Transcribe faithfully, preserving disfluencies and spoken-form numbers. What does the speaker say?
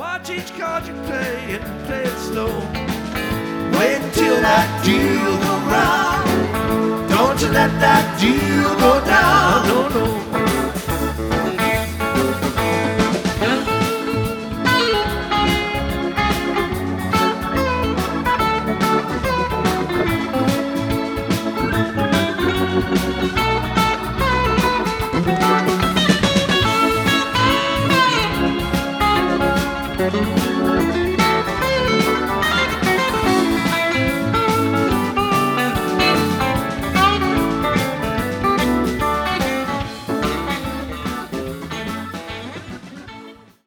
Watch each card you play and play it slow. Wait until that deal go round. Don't you let that deal go down. No, no.